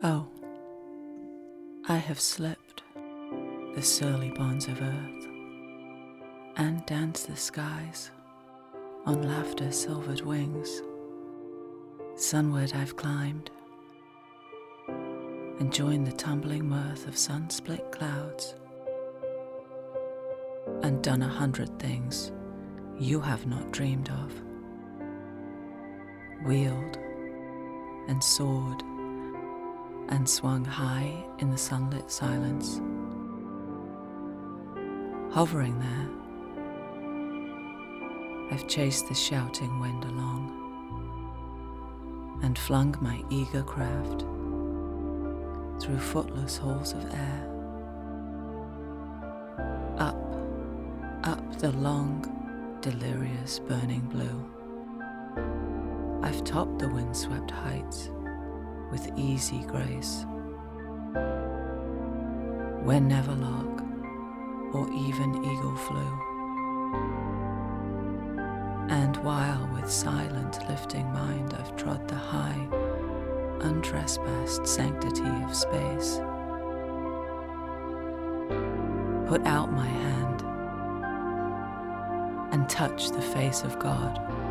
Oh, I have slipped the surly bonds of earth and danced the skies on laughter's silvered wings. Sunward I've climbed and joined the tumbling mirth of sun-split clouds and done 100 things you have not dreamed of. Wheeled and soared and swung high in the sunlit silence. Hovering there, I've chased the shouting wind along and flung my eager craft through footless halls of air. Up the long, delirious burning blue. I've topped the windswept heights with easy grace, where never lark or even eagle flew. And while with silent lifting mind I've trod the high, untrespassed sanctity of space, put out my hand and touched the face of God.